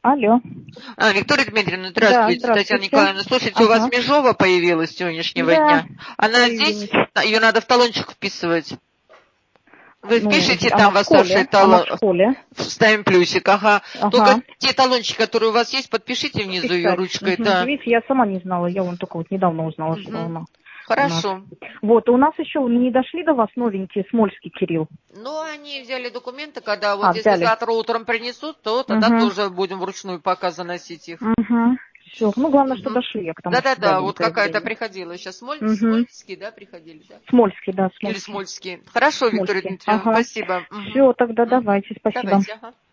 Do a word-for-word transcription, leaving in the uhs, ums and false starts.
Алло. А, Виктория Дмитриевна, здравствуйте, Да, здравствуйте. Татьяна Николаевна. Слушайте, Ага. у вас межова появилась с сегодняшнего Да, дня. Она появилась. здесь? Ее надо в талончик вписывать. Вы Ну, впишите она там в восставший школе. Она талон. в школе. Ставим плюсик, ага. Ага. Только те талончики, которые у вас есть, подпишите внизу ее Писать. ручкой, Угу. да. Видите, я сама не знала. Я вон только вот недавно узнала, что Угу. она Хорошо. у нас. Вот, у нас еще не дошли до вас новенькие Смольский Кирилл. Ну, они взяли документы, когда вот А, если взяли. завтра утром принесут, то тогда Угу. тоже будем вручную пока заносить их. Угу. Все. Ну, главное, что Угу. дошли. Я к тому, что Да-да-да, вот дали какая-то заявление. приходила сейчас. Смоль... Угу. Смольский, да, приходили, да? Смольский, да, Или Смольский. Смольский. Хорошо, Виктория Смольский. Дмитриевна, Ага. спасибо. Угу. Все, тогда Угу. давайте. Спасибо. Давайте, ага.